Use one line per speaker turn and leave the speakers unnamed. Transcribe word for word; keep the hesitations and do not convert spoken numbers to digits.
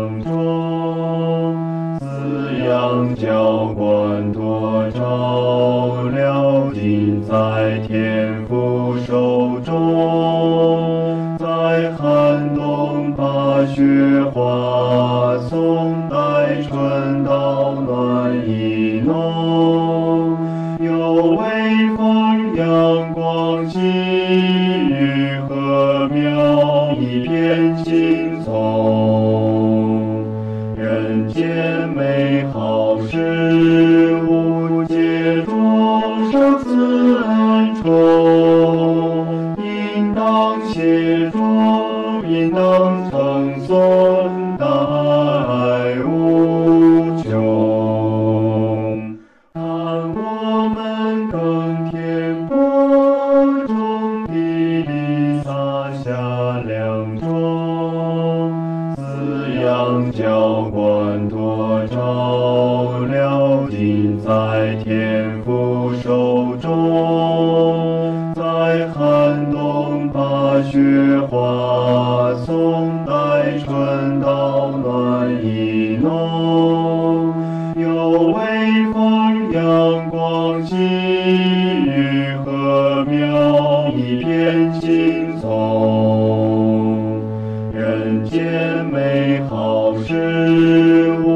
亮中，滋养浇灌多照料，尽在天父手中。在寒冬把雪花送，待春到暖意浓。有微风阳光细雨禾苗一片青葱，人间美好事物皆众生自恩宠，应当协助，应当称颂，大爱无穷。当我们耕田播种地里撒下良种，滋养浇灌多照料，尽在天父手中。在寒冬把雪花送，待春到暖意浓。有微风阳光细雨禾苗一片青葱，人间美好事物